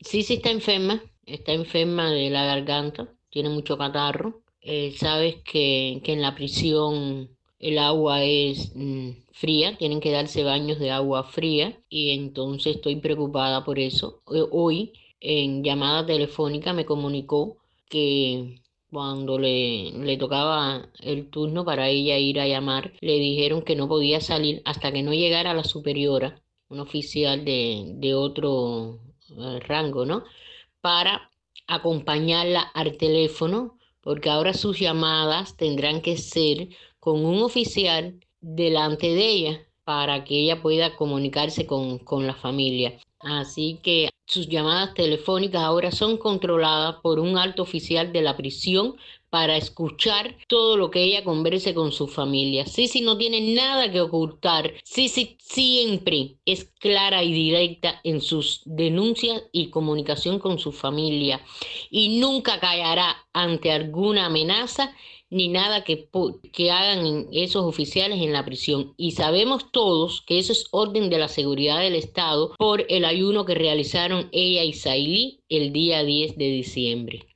Sí está enferma de la garganta, tiene mucho catarro. Sabes que en la prisión el agua es fría, tienen que darse baños de agua fría y entonces estoy preocupada por eso. Hoy en llamada telefónica me comunicó que cuando le tocaba el turno para ella ir a llamar, le dijeron que no podía salir hasta que no llegara la superiora, un oficial de otro rango, ¿no? Para acompañarla al teléfono, porque ahora sus llamadas tendrán que ser con un oficial delante de ella para que ella pueda comunicarse con la familia. Así que sus llamadas telefónicas ahora son controladas por un alto oficial de la prisión para escuchar todo lo que ella converse con su familia. Sisi no tiene nada que ocultar. Sisi siempre es clara y directa en sus denuncias y comunicación con su familia y nunca callará ante alguna amenaza ni nada que hagan esos oficiales en la prisión. Y sabemos todos que eso es orden de la seguridad del Estado por el ayuno que realizaron ella y Sailí el día 10 de diciembre.